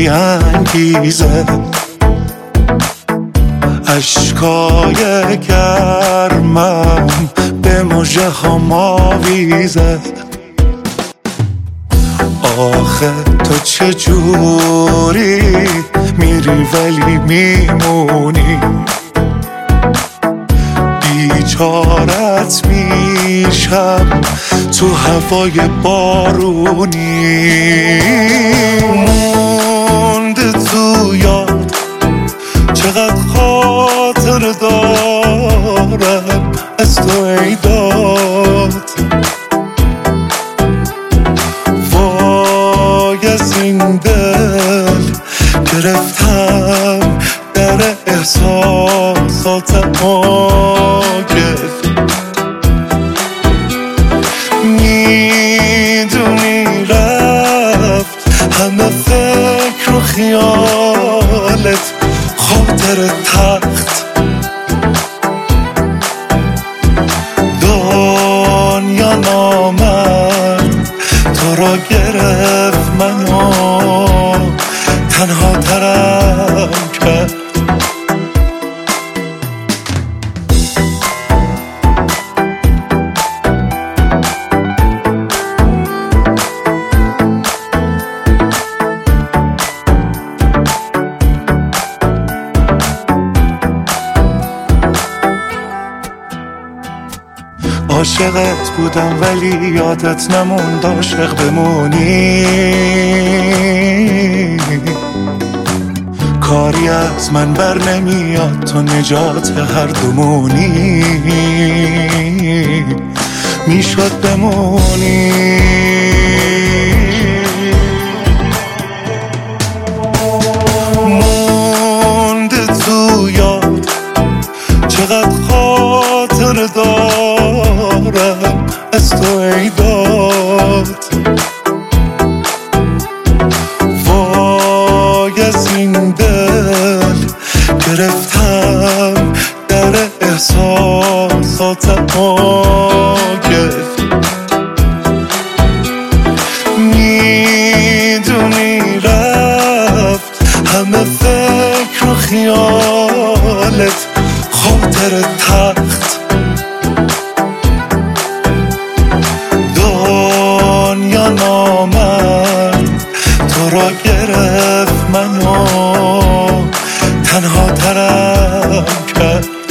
بی انگیزه، اشکای گرمم به مژه هام آویزه. آخه تو چجوری میری ولی میمونی، بیچارت میشم تو هوای بارونی. مونده تو یاد چقدر خاطر دارم از تو ای داد، وای از این دل گرفتم در احساسات آگل. میدونی رفت همه فکر و خیالت خاطر تخت، دنیا نامد تو را گرفت منو تنها ترم کرد. عاشقت بودم ولی یادت نموند عاشق بمونی، کاری از من بر نمیاد تو نجات هر دومونی، میشد بمونی. مونده تو یاد چقدر خاطر دارم از تو ای داد، وای از این دل گرفتم در احساسات آگل. میدونی رفت همه فکر و خیالت خاطر تخت، دنیا نامد تو را گرفت منو تنها ترم کرد.